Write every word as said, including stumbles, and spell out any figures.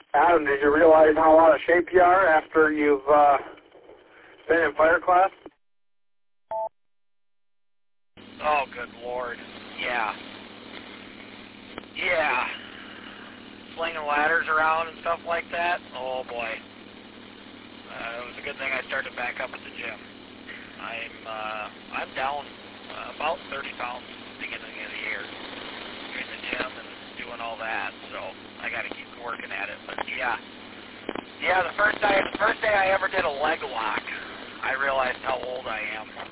Adam, did you realize how out of shape you are after you've uh, been in fire class? Oh, good Lord. Yeah. Yeah. Slinging ladders around and stuff like that. Oh, boy. Uh, it was a good thing I started back up at the gym. I'm uh, I'm down uh, about thirty pounds at the beginning of the year in the gym and doing all that, so I got to keep working at it. But yeah, yeah, the first day the first day I ever did a leg lock, I realized how old I am.